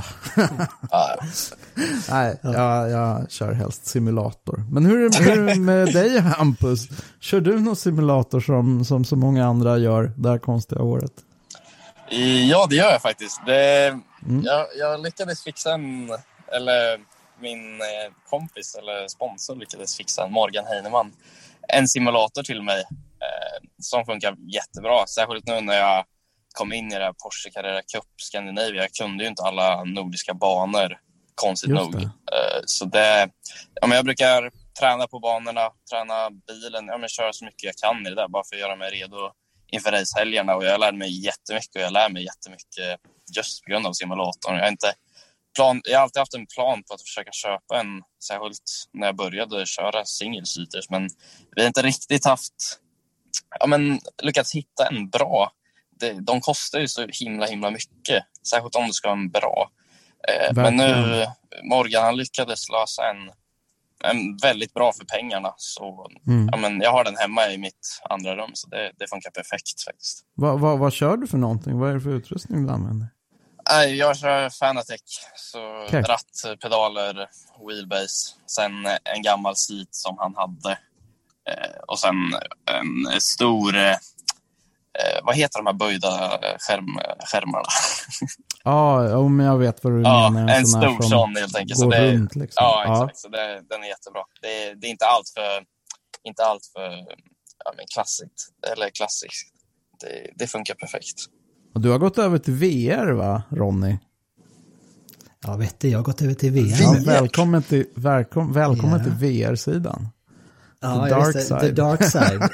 Nej, jag kör helst simulator. Men hur är det med dig, Hampus? Kör du någon simulator som så många andra gör det här konstiga året? Ja, det gör jag faktiskt. Jag lyckades fixa min kompis eller sponsor lyckades fixa Morgan Heinemann en simulator till mig som funkar jättebra. Särskilt nu när jag kom in i det här Porsche Carrera Cup Scandinavia. Jag kunde ju inte alla nordiska banor, konstigt nog. Så jag brukar träna på banorna, träna bilen, köra så mycket jag kan i det där bara för att göra mig redo inför racehelgerna. Och jag lärde mig jättemycket och jag lär mig jättemycket just på grund av simulatorn. Jag har alltid haft en plan på att försöka köpa en, särskilt när jag började köra single-seaters, men vi har inte riktigt lyckats hitta en bra. De kostar ju så himla mycket, särskilt om du ska ha en bra. Men nu, Morgan, han lyckades lösa en väldigt bra för pengarna. Så jag har den hemma i mitt andra rum, så det funkar perfekt faktiskt. Vad kör du för någonting? Vad är det för utrustning du använder? Jag kör Fanatec, så ratt, pedaler, wheelbase, sen en gammal seat som han hade och sen en stor, vad heter de här böjda skärmarna? Ja, men jag vet vad du menar. En stor sån helt enkelt. Går runt liksom. Ja, exakt. Så den är jättebra. Det är inte allt för klassiskt. Eller klassiskt. Det funkar perfekt. Och du har gått över till VR, va, Ronny? Ja, vet du, jag har gått över till VR. Ja, välkommen till VR-sidan. Ja, the dark side. The dark side.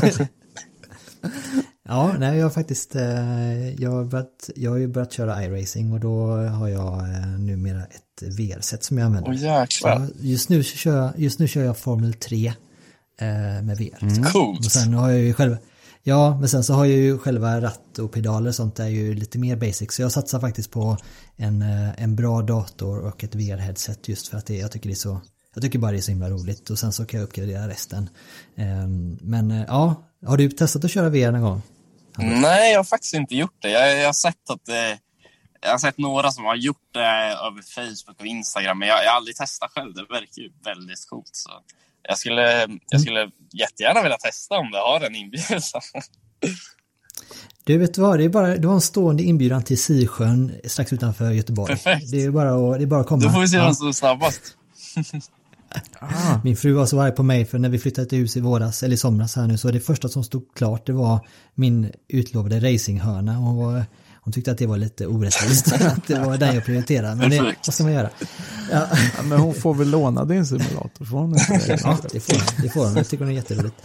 Ja, nej, jag har faktiskt jag har ju börjat köra iRacing och då har jag numera ett VR-set som jag använder. Jäklar. Just nu kör jag Formel 3 med VR. Coolt. Och sen har jag ju själva men sen så har jag ju själva ratt och pedaler och sånt är ju lite mer basic. Så jag satsar faktiskt på en bra dator och ett VR-headset just för att jag tycker bara det är så himla roligt. Och sen så kan jag uppgradera resten. Men ja, har du testat att köra VR någon gång? Nej, jag har faktiskt inte gjort det. Jag har sett några som har gjort det över Facebook och Instagram, men jag har aldrig testat själv. Det verkar ju väldigt coolt. Så jag skulle jättegärna vilja testa om det har en inbjudan. Du vet vad, du har en stående inbjudan till Sisjön strax utanför Göteborg. Perfekt. Det är bara att komma. Då får vi se vad som är snabbast. Min fru var så arg på mig för när vi flyttade till hus i somras här nu, så det första som stod klart det var min utlovade racinghörna. Hon tyckte att det var lite orättvist att det var den jag prioriterade. Men vad ska man göra? Ja. Ja, men hon får väl låna din simulator. Får hon inte? Ja, det får hon. Jag tycker hon är jätteroligt.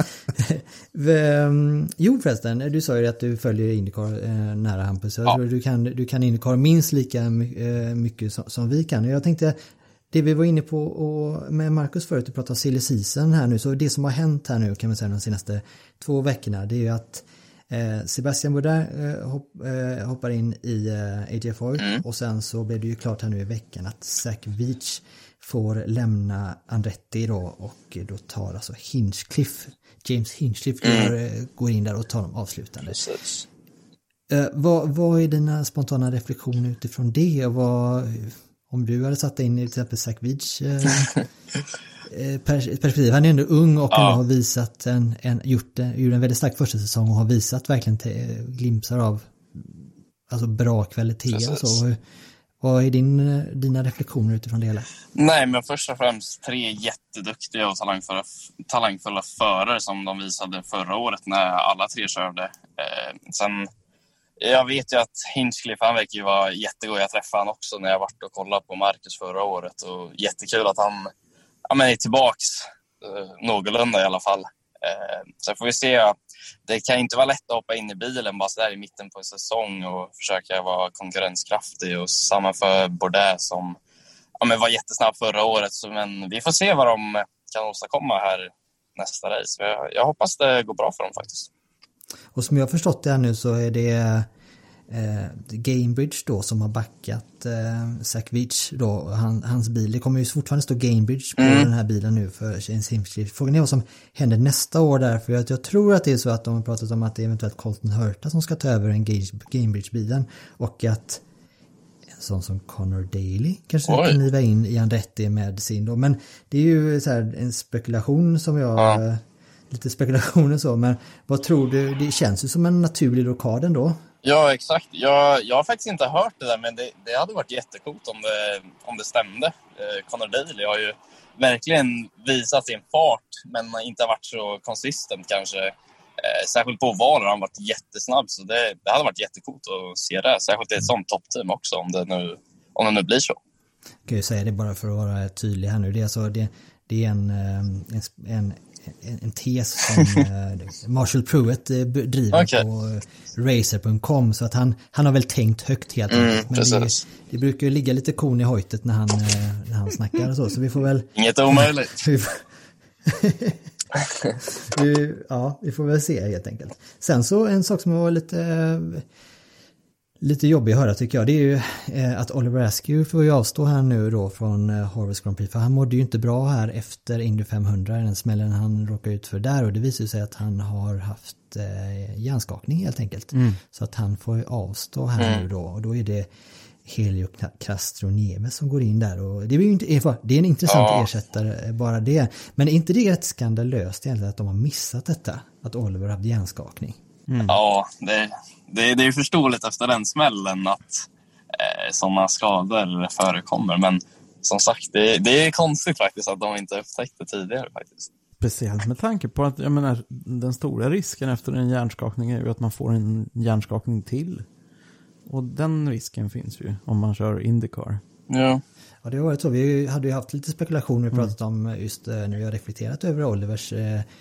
Jo förresten, du sa ju att du följer IndyCar nära, Hampus. Jag tror du kan IndyCar minst lika mycket som vi kan. Och jag tänkte, det vi var inne på och med Marcus förut, att prata om silly season här nu. Så det som har hänt här nu kan man säga de senaste 2 veckorna, det är ju att Sebastian Bourdais hoppar in i AJ Foyt och sen så blev det ju klart här nu i veckan att Zach Veach får lämna Andretti då, och då tar alltså James Hinchcliffe går in där och tar de avslutande. Vad är dina spontana reflektioner utifrån det, och om du hade satt in i till exempel Zach Veach perspektiv, han är ändå ung och han har visat gjort en väldigt stark första säsong och har visat verkligen glimpsar av alltså bra kvalitet. Så, vad är dina reflektioner utifrån det hela? Nej, men först och främst 3 jätteduktiga och talangfulla förare som de visade förra året när alla 3 körde. Sen jag vet ju att Hinchcliffe, han verkar ju vara jättegod. Jag träffade han också när jag varit och kollade på Marcus förra året, och jättekul att han är tillbaks någorlunda i alla fall. Så får vi se. Det kan inte vara lätt att hoppa in i bilen bara så där i mitten på en säsong och försöka vara konkurrenskraftig, och samma för Bourdais som var jättesnabb förra året. Men vi får se vad de kan åstadkomma här nästa race. Jag hoppas det går bra för dem faktiskt. Och som jag har förstått det här nu så är det Gamebridge då som har backat Zach Veach då, hans bil. Det kommer ju fortfarande stå Gamebridge på den här bilen nu för en simskift. Frågan är vad som händer nästa år där, för jag tror att det är så att de har pratat om att det är eventuellt Colton Herta som ska ta över en Gamebridge-bilen och att en sån som Connor Daly kanske kan kliva in i Andretti med sin då. Men det är ju så här en spekulation som jag lite spekulationer så, men vad tror du? Det känns ju som en naturlig rockad ändå. Ja, exakt. Jag har faktiskt inte hört det där, men det hade varit jättecoolt om det stämde. Connor Daly har ju verkligen visat sin fart, men inte varit så konsistent kanske. Särskilt på ovaler har han varit jättesnabb, så det hade varit jättecoolt att se det. Särskilt i ett sånt toppteam också, om det nu blir så. Jag kan ju säga det bara för att vara tydlig här nu. Det är alltså det är en tes som Marshall Pruett driver på racer.com, så att han har väl tänkt högt helt enkelt. Men det brukar ju ligga lite kon i hojtet när han snackar och så vi får väl... Inget omöjligt. Vi får väl se helt enkelt. Sen så en sak som var lite jobbig att höra tycker jag, det är ju att Oliver Askew får ju avstå här nu då från Harvest Grand Prix, för han mådde ju inte bra här efter Indy 500, den smällen han råkade ut för där, och det visar sig att han har haft hjärnskakning helt enkelt. Så att han får ju avstå här nu då, och då är det Helio Castroneves som går in där, och det är ju inte, det är en intressant ersättare bara det, men är inte det rätt skandalöst egentligen att de har missat detta, att Oliver hade hjärnskakning? Ja, det är förståeligt efter den smällen att sådana skador förekommer. Men som sagt, det är konstigt faktiskt att de inte upptäckte tidigare faktiskt. Speciellt med tanke på att jag menar, den stora risken efter en hjärnskakning är ju att man får en hjärnskakning till. Och den risken finns ju om man kör IndyCar. Ja, det har varit så. Vi hade ju haft lite spekulationer pratat om just när vi har reflekterat över Olivers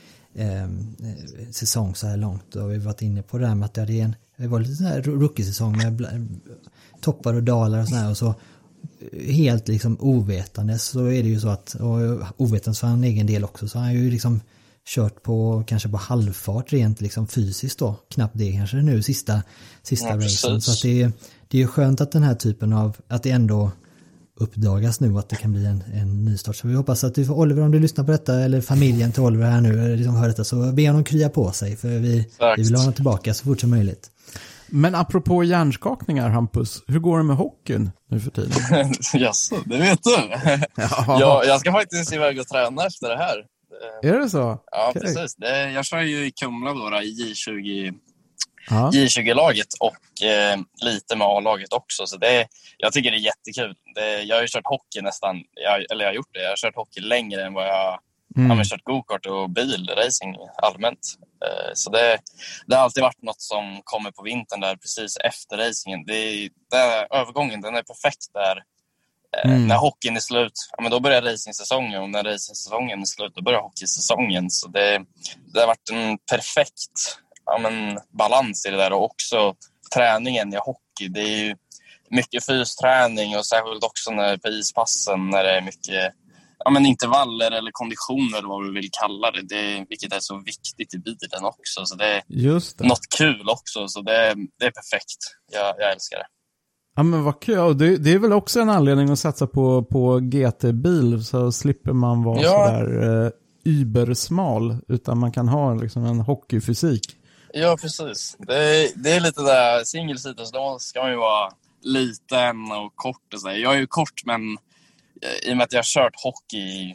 säsong så här långt, och vi har varit inne på det här med att det var lite så här rookie-säsong med toppar och dalar och sådär, och så helt liksom ovetande så är det ju så att, och ovetande för han egen del också, så han har ju liksom kört på kanske på halvfart rent liksom fysiskt då, knappt det kanske nu sista racen, så att det är ju skönt att den här typen av, att det ändå uppdagas nu att det kan bli en nystart. Så vi hoppas att du får Oliver, om du lyssnar på detta, eller familjen till Oliver här nu, liksom hör detta, så be honom krya på sig, för vi vill ha honom tillbaka så fort som möjligt. Men apropå hjärnskakningar, Hampus, hur går det med hockeyn nu för tiden? Jaså, det vet du. Ja, jag ska faktiskt iväg och träna efter det här. Är det så? Ja, okay. Precis. Jag kör ju i Kumla då i J20-laget och lite med A-laget också. Så jag tycker det är jättekul. Jag har ju kört hockey nästan, jag har gjort det. Jag har kört hockey längre än vad jag har kört go-kart och bilracing allmänt. Så det har alltid varit något som kommer på vintern där precis efter racingen. Övergången, den är perfekt där. När hockeyn är slut, men då börjar racingsäsongen, och när racingsäsongen är slut då börjar hockeysäsongen. Så det har varit en perfekt balans i det där, och också träningen i hockey. Det är ju mycket fysträning, och särskilt också på ispassen när det är mycket intervaller eller konditioner eller vad du vill kalla det, vilket är så viktigt i bilen också. Så det är något kul också, så det är perfekt. Jag älskar det. Ja, men vad kul. Det är väl också en anledning att satsa på GT-bil, så slipper man vara sådär übersmal, utan man kan ha liksom en hockeyfysik. Ja, precis. Det är lite där singelsitter, så då ska man ju vara liten och kort och så. Jag är ju kort, men i och med att jag har kört hockey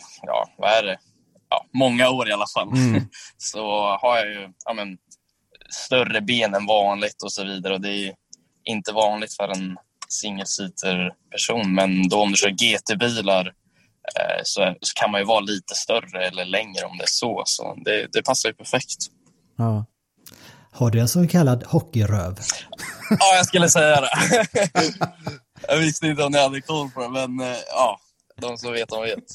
många år i alla fall, så har jag ju större ben än vanligt och så vidare, och det är inte vanligt för en singelseater-person, men då om du kör GT-bilar så kan man ju vara lite större eller längre om det är så det passar ju perfekt. Ja. Har du en så kallad hockeyröv? Ja, jag skulle säga det. Jag visste inte om ni hade koll på det, men de som vet, de vet.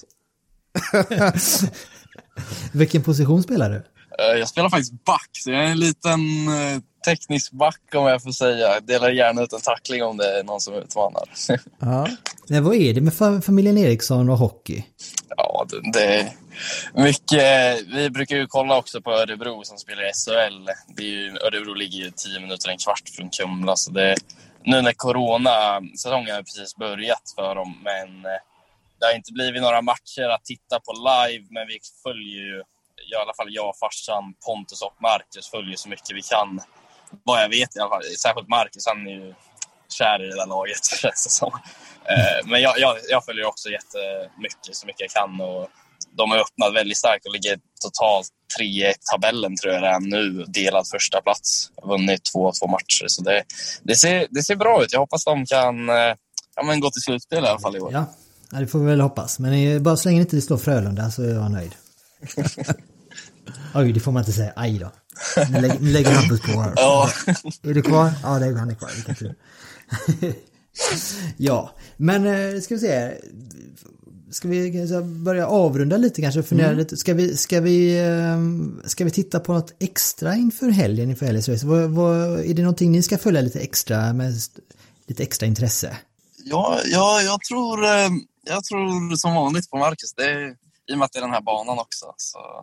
Vilken position spelar du? Jag spelar faktiskt back, så jag är en liten teknisk back om jag får säga. Jag delar gärna ut en tackling om det är någon som utmanar. Ja. Men vad är det med familjen Eriksson och hockey? Ja, det är mycket. Vi brukar ju kolla också på Örebro som spelar i SHL. Örebro ligger ju 10 minuter, en kvart från Kumla. Så nu när corona-säsongen har precis börjat för dem. Men det har inte blivit några matcher att titta på live. Men vi följer ju, i alla fall jag, farsan, Pontus och Marcus följer så mycket vi kan. Vad jag vet i alla fall. Särskilt Marcus, han är ju kär i det där laget, känns det som. Men jag följer också jättemycket, så mycket jag kan. Och de har öppnat väldigt starkt och ligger totalt 3-1 tabellen, tror jag det är nu. Delad första plats. Vunnit 2 matcher. Så det ser bra ut. Jag hoppas de kan gå till slutspel i alla fall i år. Ja, det får vi väl hoppas. Men bara så länge inte det står Frölunda så är jag nöjd. Oj, det får man inte säga. Aj då. Nu lägger Hampus på här. Ja. Är du kvar? Ja, han är kvar. Vilken tur. Ja, men ska vi se. Ska vi börja avrunda lite kanske? Fundera lite. Ska vi titta på något extra inför helgen? Är det någonting ni ska följa lite extra med lite extra intresse? Ja, jag tror som vanligt på Marcus. Det är, i och med att det är den här banan också. Så,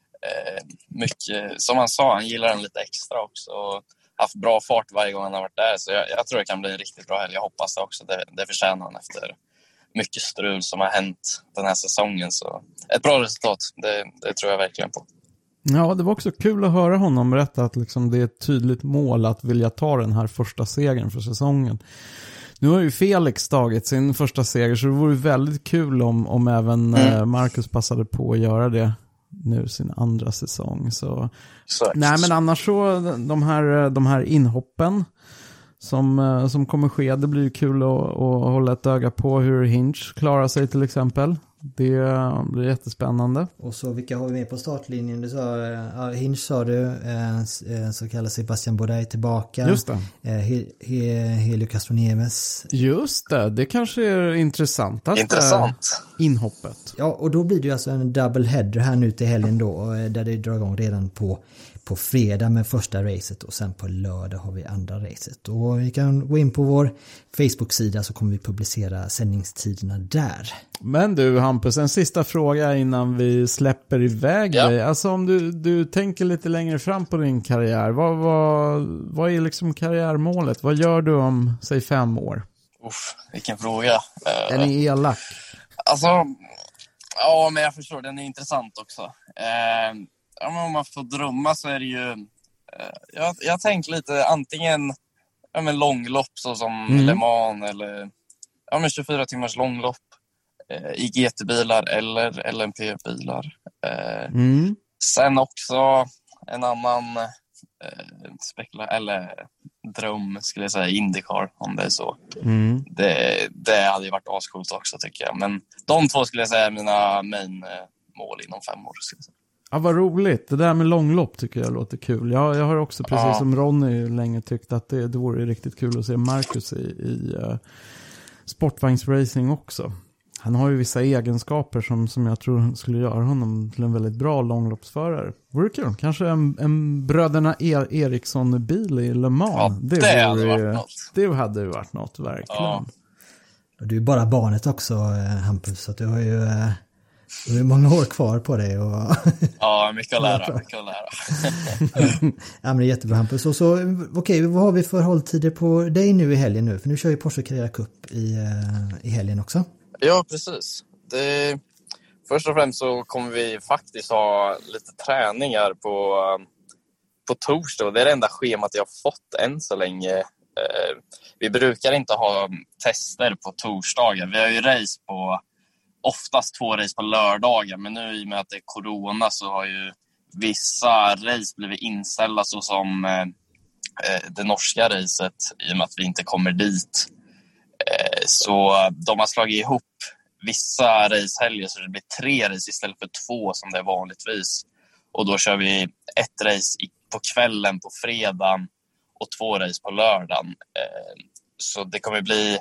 mycket, som han sa, han gillar den lite extra också. Och haft bra fart varje gång han har varit där. Så jag tror det kan bli en riktigt bra helg. Jag hoppas det också. Det förtjänar han efter mycket strul som har hänt den här säsongen. Så ett bra resultat, det tror jag verkligen på. Ja, det var också kul att höra honom berätta att liksom det är ett tydligt mål att vilja ta den här första segern för säsongen. Nu har ju Felix tagit sin första seger, så det vore väldigt kul om även Marcus passade på att göra det nu sin andra säsong. Så nej, men annars så de här inhoppen som kommer ske, det blir ju kul att hålla ett öga på hur Hinch klarar sig till exempel. Det blir jättespännande. Och så vilka har vi med på startlinjen? Du sa, Hinch sa du, så kallar Sebastian Bodaj tillbaka. Just det. Helio Castroneves. Just det kanske är intressant. Inhoppet. Ja, och då blir det ju alltså en double header här nu till helgen då, där det drar igång redan på fredag med första racet och sen på lördag har vi andra racet. Och vi kan gå in på vår Facebook-sida så kommer vi publicera sändningstiderna där. Men du Hampus, en sista fråga innan vi släpper iväg dig. Alltså om du tänker lite längre fram på din karriär, vad är liksom karriärmålet? Vad gör du om, säg 5 år? Vilken fråga. Den är elak. Alltså, ja, men jag förstår, den är intressant också. Om man får drömma så är det ju... Jag tänker lite antingen långlopp så som Le Mans eller 24 timmars långlopp i GT-bilar eller LMP-bilar. Sen också en annan dröm skulle jag säga, IndyCar, om det är så. Det hade ju varit ascoolt också tycker jag. Men de 2 skulle jag säga är mina main mål inom 5 år skulle jag säga. Ja, vad roligt. Det där med långlopp tycker jag låter kul. Jag har också precis som Ronny länge tyckt att det vore riktigt kul att se Marcus i sportvagnsracing också. Han har ju vissa egenskaper som jag tror skulle göra honom till en väldigt bra långloppsförare. Vore kul. Kanske en bröderna Eriksson-bil i Le Mans. Ja, det hade varit något. Det hade ju varit något, verkligen. Ja. Och du är bara barnet också, Hampus, så att du har ju... Du har många år kvar på dig. Ja, mycket att lära. Ja, men det är jättebra, Hampus. Och så, okej, vad har vi för hålltider på dig nu i helgen nu? För nu kör ju Porsche Carrera Cup i helgen också. Ja, precis. Först och främst så kommer vi faktiskt ha lite träningar på torsdag. Det är det enda schemat jag har fått än så länge. Vi brukar inte ha tester på torsdagar. Vi har ju race på... Oftast 2 race på lördagar, men nu i och med att det är corona så har ju vissa race blivit inställda, så som det norska racet, i och med att vi inte kommer dit. Så de har slagit ihop vissa racehelger så det blir 3 race istället för 2 som det är vanligtvis. Och då kör vi 1 race på kvällen på fredagen och 2 race på lördagen. Så det kommer bli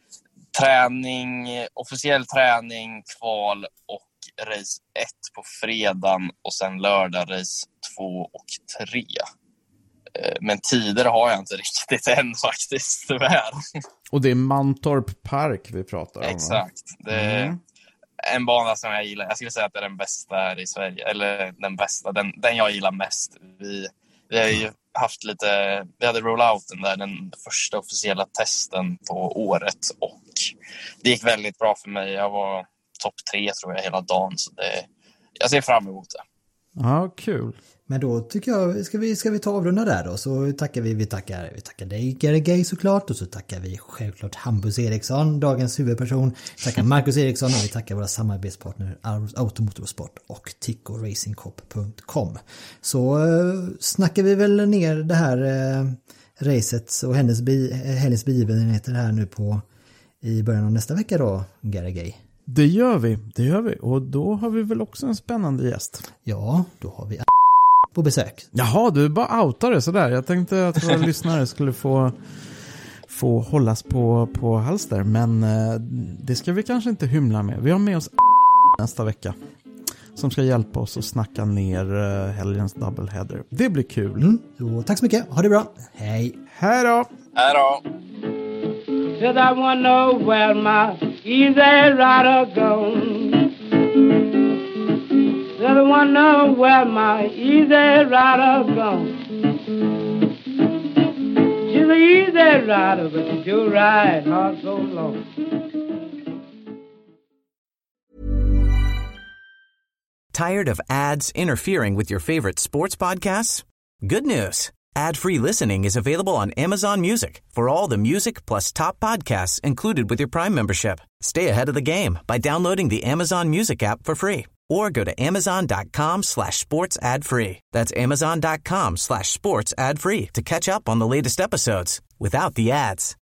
officiell träning, kval och race 1 på fredagen och sen lördag race 2 och 3. Men tider har jag inte riktigt än faktiskt, tyvärr. Och det är Mantorp Park vi pratar om. Exakt. Det är en bana som jag gillar. Jag skulle säga att det är den bästa här i Sverige. Eller den bästa, den jag gillar mest. Vi har ju haft vi hade rollouten där, den första officiella testen på året. Och det gick väldigt bra för mig. Jag var topp 3 tror jag hela dagen. Så jag ser fram emot det. Ja, kul. Men då tycker jag, ska vi ta avrunda där då, så tackar vi tackar dig Gary Gay såklart, och så tackar vi självklart Hampus Eriksson, dagens huvudperson, tackar Marcus Eriksson, och vi tackar våra samarbetspartner Automotorsport och TicoRacingCop.com. Så snackar vi väl ner det här racet och helgens begivenheter här nu i början av nästa vecka då, Gary Gay. Det gör vi. Och då har vi väl också en spännande gäst. Ja, då har vi på besök. Jaha, du bara outar det sådär. Jag tänkte att våra lyssnare skulle få hållas på hals där. Men det ska vi kanske inte hymla med. Vi har med oss nästa vecka som ska hjälpa oss att snacka ner helgens doubleheader. Det blir kul. Så, tack så mycket. Ha det bra. Hej. Hej då. Hej då. Said I wanna know where my easy rider gone. Said I wanna know where my easy rider gone. She's an easy rider, but she do ride hard so long. Tired of ads interfering with your favorite sports podcasts? Good news. Ad-free listening is available on Amazon Music for all the music plus top podcasts included with your Prime membership. Stay ahead of the game by downloading the Amazon Music app for free or go to amazon.com/sports ad free. That's amazon.com/sports ad free to catch up on the latest episodes without the ads.